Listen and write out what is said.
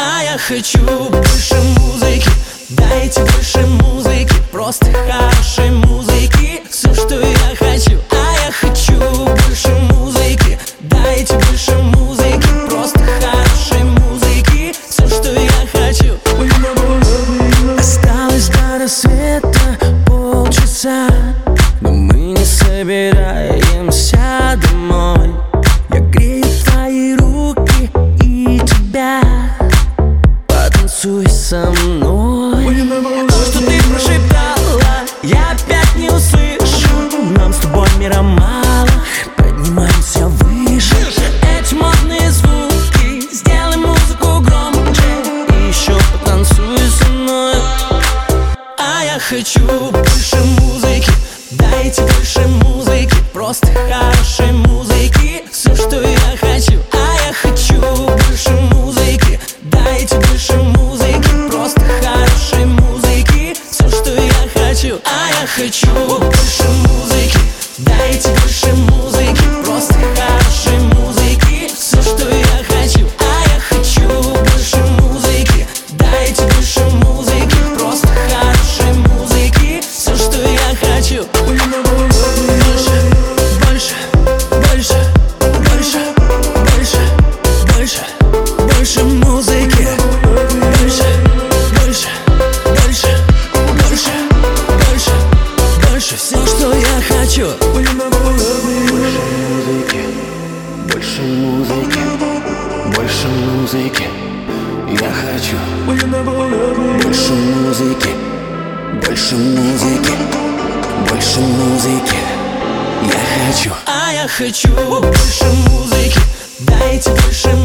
А я хочу больше музыки, дайте больше музыки, просто хорошей музыки, все, что я хочу. А я хочу больше музыки, дайте больше музыки, просто хорошей музыки, все, что я хочу. Осталось до рассвета полчаса, но мы не собираемся домой. Я грею твои руки и тебя, потанцуй со мной. То, что ты прошептала, я опять не услышу. Нам с тобой мира мало, поднимаемся выше. Эти модные звуки, сделай музыку громче и еще потанцуй со мной. А я хочу больше музыки, дайте больше музыки, просто хорошей музыки, все, что я хочу. А я хочу больше музыки, дайте больше музыки, просто хорошей музыки, все, что я хочу. А я хочу больше музыки, дайте больше музыки, просто хорошей музыки, все, что я хочу. А я хочу больше музыки, дайте больше музыки, просто хорошей музыки, все, что я хочу. Больше музыки, больше все, что я хочу. Больше музыки, больше музыки, я хочу. Больше музыки, больше музыки, больше музыки, я хочу. А я хочу больше музыки, дайте больше музыки.